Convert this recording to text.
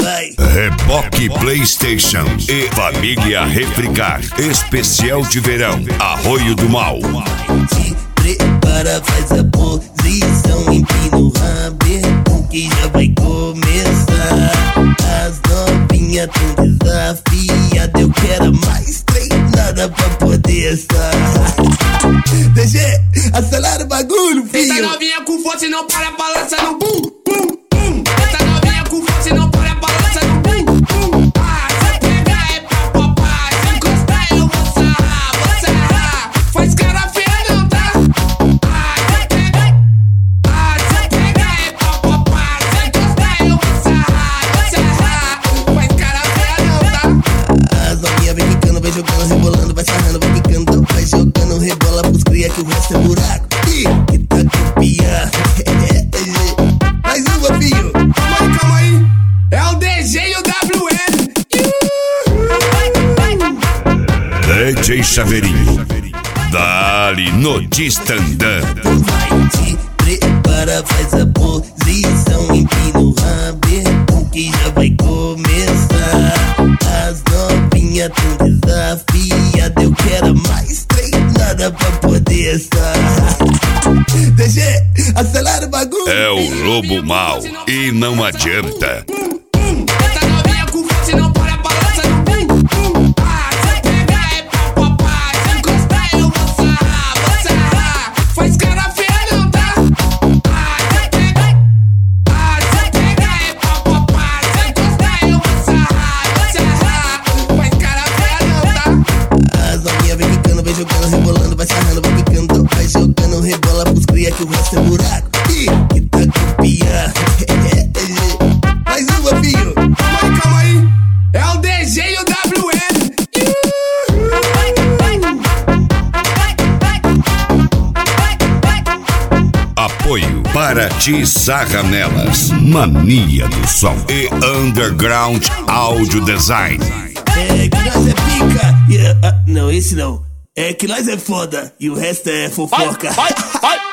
vai. Reboque PlayStation e Família Refricar. Especial de verão, Arroio do Mal. Se prepara, faz a posição, empina o rabo que já vai começar. As novinhas tão desafiadas, eu quero mais treinada pra poder estar. DG, acelera o bagulho, filho. Essa novinha com força e não para, balança no bum, bum, bum. Essa novinha com força e não para, balança no bum, bum. Ah, se pegar é papapá, se encostar eu vou sarrar, faz cara feia não, tá? Ah, se pegar é papapá, se encostar eu vou sarrar, faz cara feia não, tá? As novinhas vem quicando, vai jogando, rebolando, vai sarrando, vai quicando, vai jogando, rebola pros cria que o resto é buraco. Ih, que tá copiando. Mais uma, filho. Calma aí, é o DG e o WN. DJ Chaveirinho. Dali no Distandã. Vai, se prepara, faz a posição, empina o rabo que já vai começar. As novinhas tão desafiadas, eu quero mais treinada pra poder estar. DG, acelera o bagulho. É o lobo mau e não adianta. Essa novinha com força e não para, balança no bum, bum. Ah, se pegar é papapá, se encostar eu vou sarrar, faz cara feia não, tá? Ah, se pegar é papapá, se encostar eu vou sarrar, faz cara feia não, tá? As novinhas vem quicando, vai jogando, rebolando, vai sarrando, vai quicando, vai jogando, rebola pros cria que o resto é buraco. Ih, que tá copiando. Mais uma, filho. Calma aí, é o DG e o WN. Apoio para Ti Sarra Nelas, Mania do Som e Underground Audio Design. É que nós é pica. Não, esse não. É que nós é foda e o resto é fofoca. Vai.